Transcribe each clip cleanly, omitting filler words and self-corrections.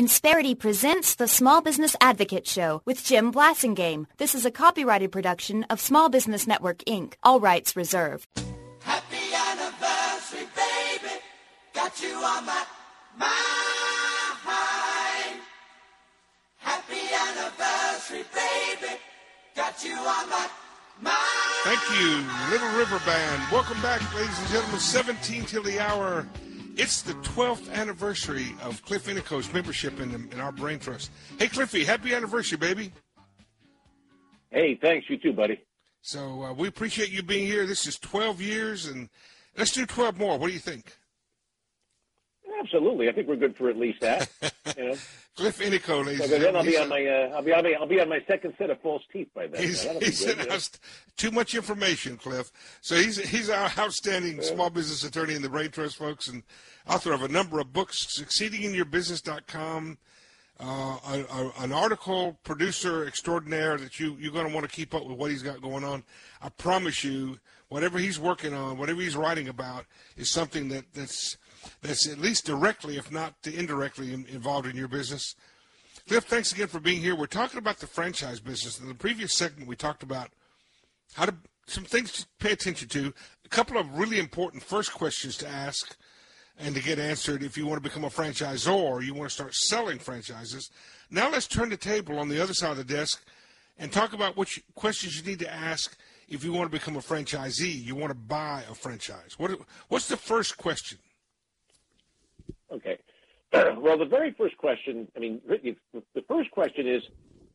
Insperity presents the Small Business Advocate Show with Jim Blasingame. This is a copyrighted production of Small Business Network, Inc. All rights reserved. Happy anniversary, baby. Got you on my mind. Happy anniversary, baby. Got you on my mind. Thank you, Little River Band. Welcome back, ladies and gentlemen. 17 till the hour. It's the 12th anniversary of Cliff Inico's membership in our brain trust. Hey, Cliffy, happy anniversary, baby. Hey, thanks. You too, buddy. So we appreciate you being here. This is 12 years, and let's do 12 more. What do you think? Absolutely. I think we're good for at least that. You know? Cliff Inico, ladies and then gentlemen. I'll be on my second set of false teeth by then. He's too much information, Cliff. So he's our outstanding small business attorney in the Brain Trust, folks, and author of a number of books, succeedinginyourbusiness.com, an article producer extraordinaire that you're going to want to keep up with what he's got going on. I promise you, whatever he's working on, whatever he's writing about, is something that's at least directly, if not indirectly, involved in your business. Cliff, thanks again for being here. We're talking about the franchise business. In the previous segment, we talked about some things to pay attention to, a couple of really important first questions to ask and to get answered if you want to become a franchisor or you want to start selling franchises. Now let's turn the table on the other side of the desk and talk about which questions you need to ask if you want to become a franchisee, you want to buy a franchise. What's the first question? Okay. Well, the very first question, the first question is,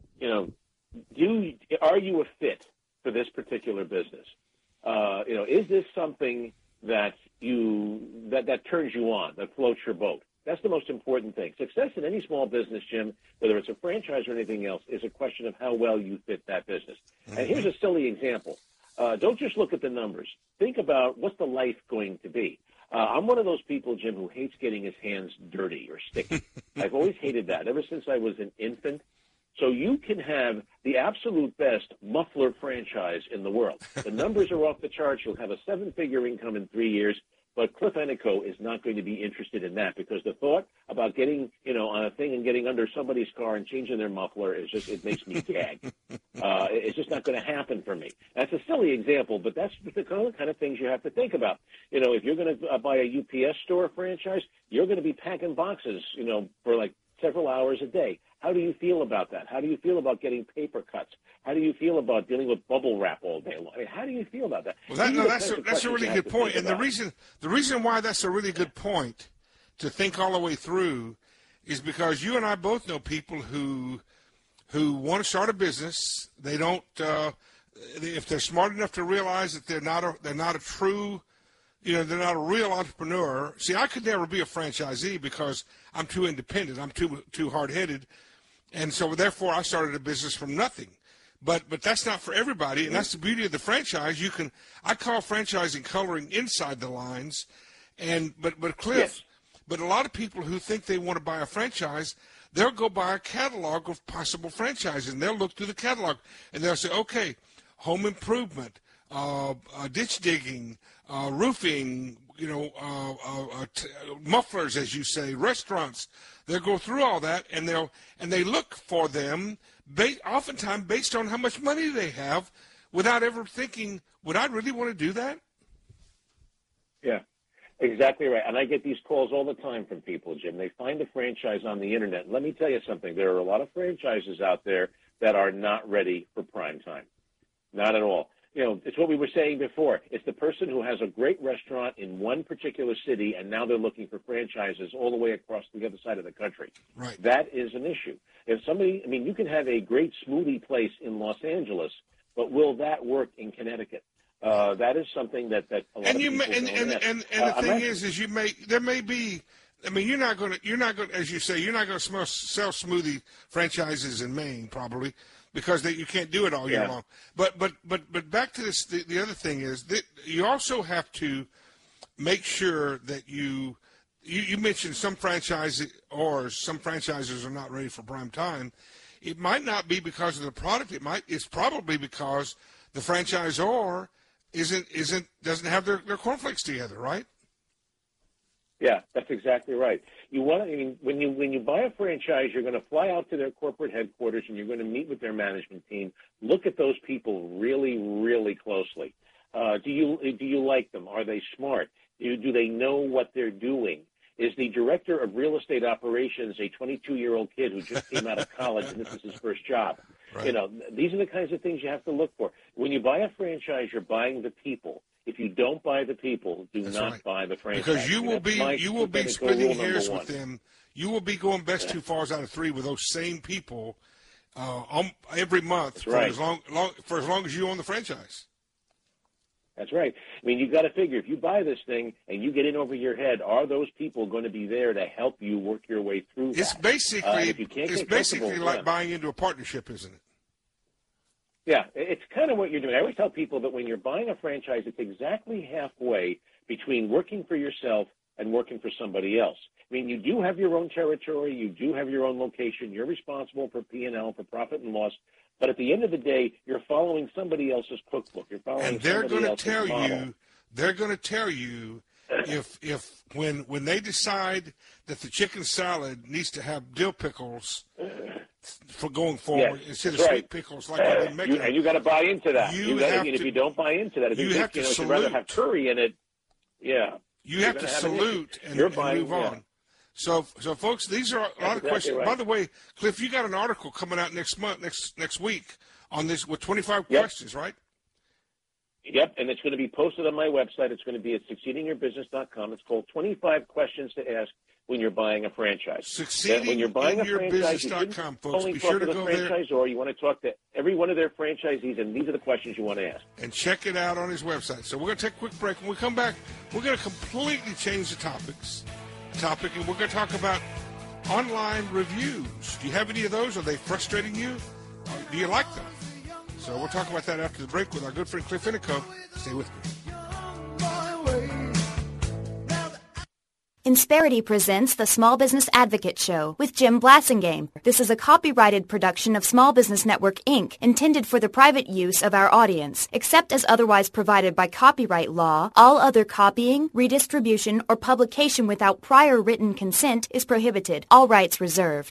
are you a fit for this particular business? Is this something that that turns you on, that floats your boat? That's the most important thing. Success in any small business, Jim, whether it's a franchise or anything else, is a question of how well you fit that business. Mm-hmm. And here's a silly example. Don't just look at the numbers. Think about what's the life going to be. I'm one of those people, Jim, who hates getting his hands dirty or sticky. I've always hated that ever since I was an infant. So you can have the absolute best muffler franchise in the world. The numbers are off the charts. You'll have a 7-figure income in 3 years. But Cliff Inico is not going to be interested in that because the thought about getting, on a thing and getting under somebody's car and changing their muffler it makes me gag. It's just not going to happen for me. That's a silly example, but that's the kind of things you have to think about. If you're going to buy a UPS store franchise, you're going to be packing boxes, for like several hours a day. How do you feel about that? How do you feel about getting paper cuts? How do you feel about dealing with bubble wrap all day long? How do you feel about that? Well, that's a really good point. And the reason why that's a really good point to think all the way through is because you and I both know people who want to start a business. They don't if they're smart enough to realize that they're not a true, they're not a real entrepreneur. See, I could never be a franchisee because I'm too independent. I'm too hard-headed. And so therefore I started a business from nothing. But that's not for everybody, and that's the beauty of the franchise. I call franchising coloring inside the lines, but Cliff, yes. But a lot of people who think they want to buy a franchise, they'll go buy a catalog of possible franchises, and they'll look through the catalog, and they'll say, okay, home improvement, ditch digging, roofing, mufflers, as you say, restaurants. They'll go through all that, and they look for them, oftentimes based on how much money they have, without ever thinking, would I really want to do that? Yeah, exactly right. And I get these calls all the time from people, Jim. They find a franchise on the internet. Let me tell you something. There are a lot of franchises out there that are not ready for prime time. Not at all. It's what we were saying before. It's the person who has a great restaurant in one particular city, and now they're looking for franchises all the way across the other side of the country. Right. That is an issue. If somebody, you can have a great smoothie place in Los Angeles, but will that work in Connecticut? That is something that a lot of people don't and the thing is there may be. You're not going to, as you say, you're not going to sell smoothie franchises in Maine, probably, because you can't do it all year long. But back to this, the other thing is that you also have to make sure that you mentioned some franchises are not ready for prime time. It might not be because of the product. It's probably because the franchisor doesn't have their cornflakes together, right? Yeah, that's exactly right. You want to, I mean, when you buy a franchise, you're going to fly out to their corporate headquarters and you're going to meet with their management team. Look at those people really, really closely. Do you like them? Are they smart? Do they know what they're doing? Is the director of real estate operations a 22-year-old kid who just came out of college and this is his first job? Right. You know, these are the kinds of things you have to look for. When you buy a franchise, you're buying the people. If you don't buy the people, do That's not right. buy the franchise. Because you will be splitting hairs with them. You will be going best two falls out of three with those same people every month for as long as you own the franchise. That's right. I mean, you've got to figure, if you buy this thing and you get in over your head, are those people going to be there to help you work your way through that? It's basically like buying into a partnership, isn't it? Yeah, it's kind of what you're doing. I always tell people that when you're buying a franchise, it's exactly halfway between working for yourself and working for somebody else. I mean, you do have your own territory. You do have your own location. You're responsible for P&L, for profit and loss. But at the end of the day, you're following somebody else's cookbook. You're following somebody else's model. They're going to tell you if when they decide that the chicken salad needs to have dill pickles for going forward instead of sweet pickles like they've been making. And you got to buy into that. If you don't buy into that, if you have to salute. You'd rather have curry in it. Yeah. You have to salute and move on. So, folks, these are a lot of questions. Right. By the way, Cliff, you got an article coming out next week on this with 25 questions, right? Yep, and it's going to be posted on my website. It's going to be at succeedingyourbusiness.com. It's called 25 Questions to Ask when you're buying a franchise. Succeedingyourbusiness.com, folks. Be sure to go there. Or you want to talk to every one of their franchisees, and these are the questions you want to ask. And check it out on his website. So we're going to take a quick break. When we come back, we're going to completely change the topic, and we're going to talk about online reviews. Do you have any of those? Are they frustrating you? Or do you like them? So we'll talk about that after the break with our good friend Cliff Inico. Stay with me. Insperity presents the Small Business Advocate Show with Jim Blasingame. This is a copyrighted production of Small Business Network, Inc., intended for the private use of our audience. Except as otherwise provided by copyright law, all other copying, redistribution, or publication without prior written consent is prohibited. All rights reserved.